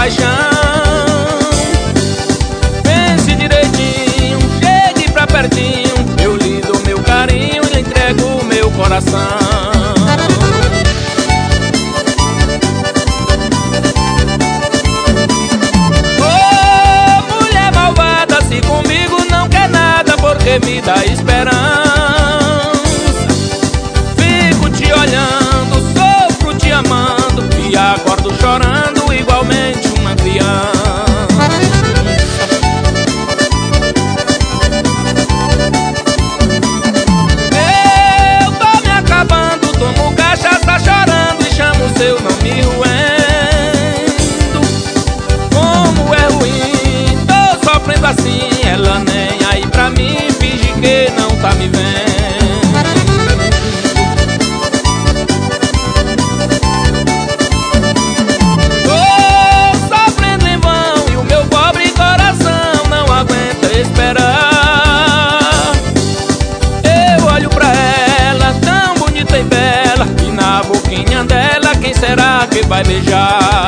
paixão. Pense direitinho, chegue pra pertinho, eu lhe dou meu carinho e lhe entrego o meu coração. Porque me dá esperança. Fico te olhando, sofro te amando e acordo chorando igualmente uma criança. Eu tô me acabando, tomo cachaça chorando e chamo seu nome ruendo. Como é ruim, tô sofrendo assim, ela nem aí pra mim, finge que não tá me vendo. Tô sofrendo em vão e o meu pobre coração não aguenta esperar. Eu olho pra ela, tão bonita e bela, e na boquinha dela quem será que vai beijar?